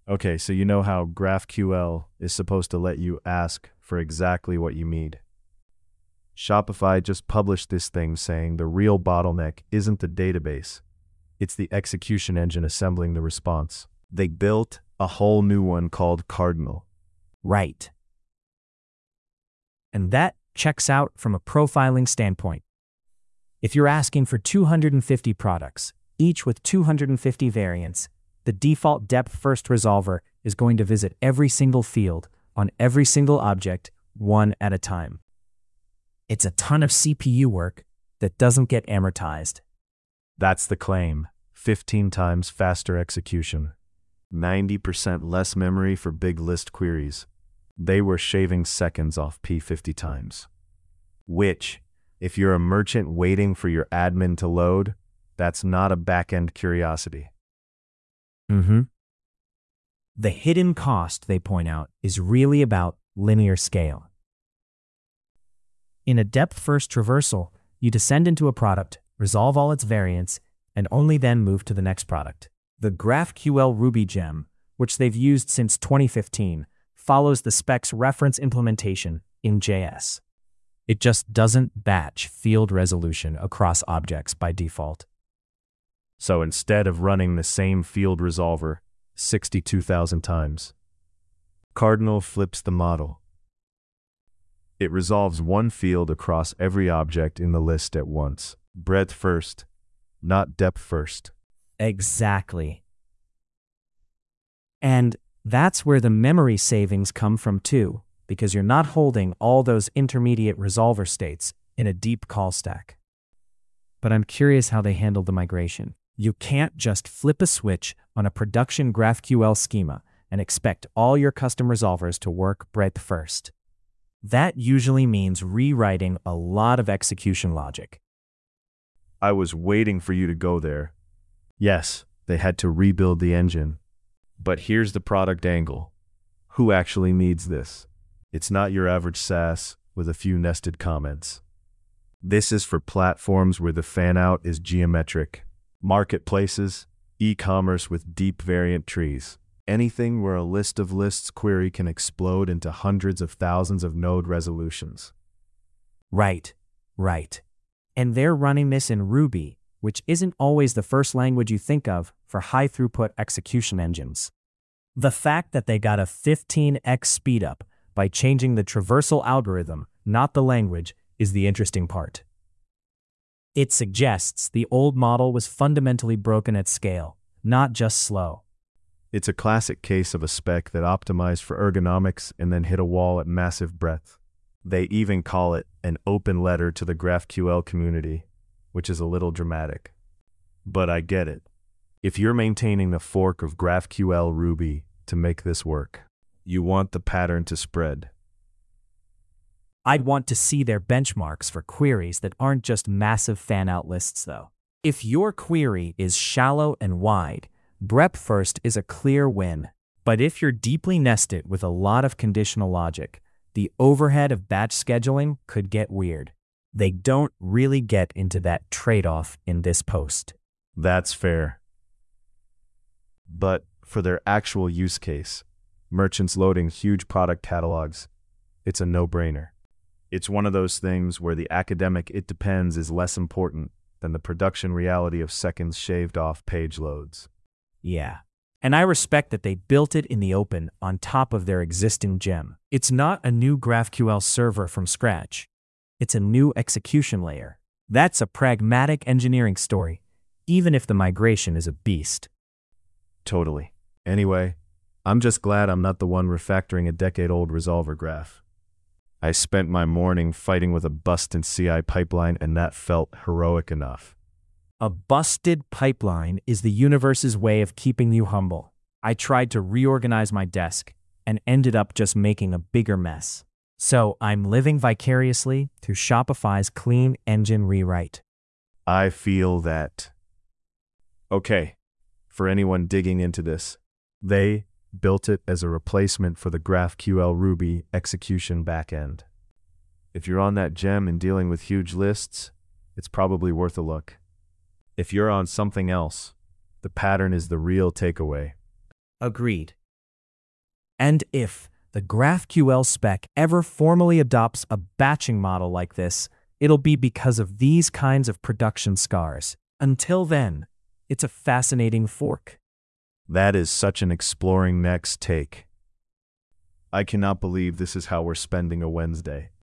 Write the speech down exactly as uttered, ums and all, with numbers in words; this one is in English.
Okay, so you know how GraphQL is supposed to let you ask for exactly what you need. Shopify just published this thing saying the real bottleneck isn't the database, it's the execution engine assembling the response. They built a whole new one called Cardinal. Right. And that checks out from a profiling standpoint. If you're asking for two hundred fifty products, each with two hundred fifty variants, the default depth-first resolver is going to visit every single field on every single object, one at a time. It's a ton of C P U work that doesn't get amortized. That's the claim. fifteen times faster execution. ninety percent less memory for big list queries. They were shaving seconds off P fifty times. Which, if you're a merchant waiting for your admin to load, that's not a back-end curiosity. Mm-hmm. The hidden cost, they point out, is really about linear scale. In a depth-first traversal, you descend into a product, resolve all its variants, and only then move to the next product. The GraphQL Ruby gem, which they've used since twenty fifteen, follows the spec's reference implementation in J S. It just doesn't batch field resolution across objects by default. So instead of running the same field resolver sixty-two thousand times, Cardinal flips the model. It resolves one field across every object in the list at once. Breadth first, not depth first. Exactly. And that's where the memory savings come from too, because you're not holding all those intermediate resolver states in a deep call stack. But I'm curious how they handled the migration. You can't just flip a switch on a production GraphQL schema and expect all your custom resolvers to work breadth first. That usually means rewriting a lot of execution logic. I was waiting for you to go there. Yes, they had to rebuild the engine. But here's the product angle. Who actually needs this? It's not your average SaaS with a few nested comments. This is for platforms where the fan-out is geometric. Marketplaces, e-commerce with deep variant trees. Anything where a list of lists query can explode into hundreds of thousands of node resolutions. Right, right. And they're running this in Ruby, which isn't always the first language you think of for high-throughput execution engines. The fact that they got a fifteen x speedup by changing the traversal algorithm, not the language, is the interesting part. It suggests the old model was fundamentally broken at scale, not just slow. It's a classic case of a spec that optimized for ergonomics and then hit a wall at massive breadth. They even call it an open letter to the GraphQL community, which is a little dramatic. But I get it. If you're maintaining the fork of GraphQL Ruby to make this work, you want the pattern to spread. I'd want to see their benchmarks for queries that aren't just massive fan-out lists, though. If your query is shallow and wide, breadth first is a clear win. But if you're deeply nested with a lot of conditional logic, the overhead of batch scheduling could get weird. They don't really get into that trade-off in this post. That's fair. But for their actual use case, merchants loading huge product catalogs, it's a no-brainer. It's one of those things where the academic "it depends" is less important than the production reality of seconds shaved off page loads. Yeah. And I respect that they built it in the open on top of their existing gem. It's not a new GraphQL server from scratch. It's a new execution layer. That's a pragmatic engineering story, even if the migration is a beast. Totally. Anyway, I'm just glad I'm not the one refactoring a decade-old resolver graph. I spent my morning fighting with a busted C I pipeline, and that felt heroic enough. A busted pipeline is the universe's way of keeping you humble. I tried to reorganize my desk and ended up just making a bigger mess. So I'm living vicariously through Shopify's clean engine rewrite. I feel that. Okay, for anyone digging into this, they built it as a replacement for the GraphQL Ruby execution backend. If you're on that gem and dealing with huge lists, it's probably worth a look. If you're on something else, the pattern is the real takeaway. Agreed. And if the GraphQL spec ever formally adopts a batching model like this, it'll be because of these kinds of production scars. Until then, it's a fascinating fork. That is such an exploring next take. I cannot believe this is how we're spending a Wednesday.